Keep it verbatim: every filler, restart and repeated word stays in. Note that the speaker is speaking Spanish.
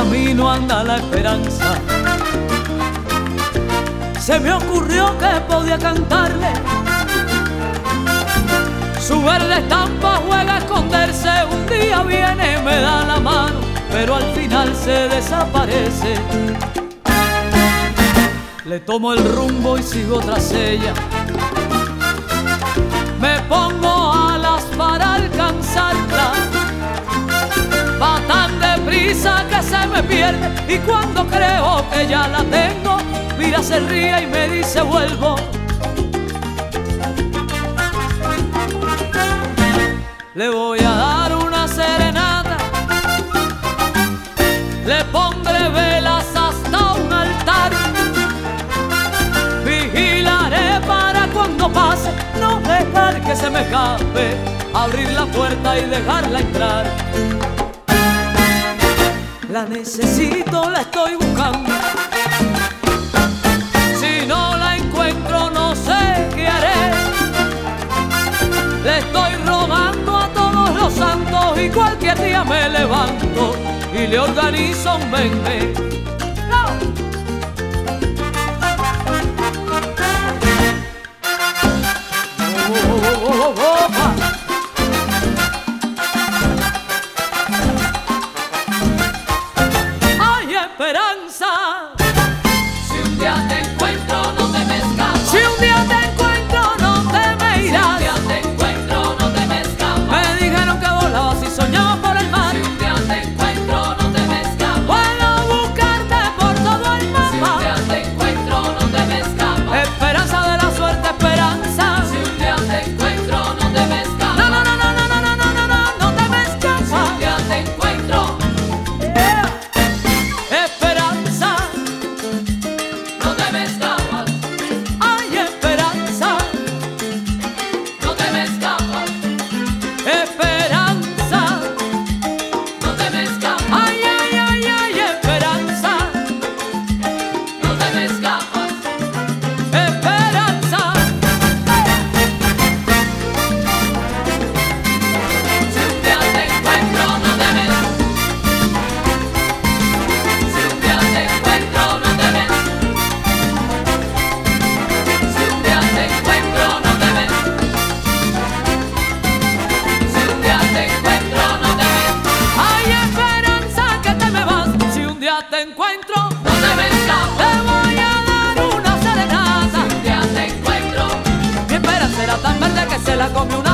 camino anda la esperanza. Se me ocurrió que podía cantarle. Su verde estampa juega a esconderse. Un día viene, me da la mano, pero al final se desaparece. Le tomo el rumbo y sigo tras ella. Me pongo alas para alcanzarla. Va tan deprisa que se me pierde, y cuando creo que ya la tengo, mira, se ríe y me dice vuelvo. Le voy a dar una serenata, le pondré velas hasta un altar. Vigilaré para cuando pase, no dejar que se me escape, abrir la puerta y dejarla entrar. La necesito, la estoy buscando. Si no la encuentro, no sé qué haré. Le estoy rogando a todos los santos, y cualquier día me levanto y le organizo un vente. ¡No! Oh, oh, oh, oh, oh, oh. Esperanza. Si un día te encuentro, no te me escapas. Si un día te encuentro, no te me irás. Si un día te encuentro, no te me escapas. Me dijeron que volabas y soñabas por el mar. Si un día te encuentro, no te me escapas. Puedo buscarte por todo el mapa. Si un día te encuentro, no te me escapas. Esperanza de la suerte, esperanza. Si un día te encuentro, no te me escapas. No, no, no, no, no, no, no, no, no, no, no te me escapas. Si un día te encuentro, te encuentro, no te me escapas. te voy a dar una serenata. Si un día te encuentro, Mi esperanza era tan verde que se la comió una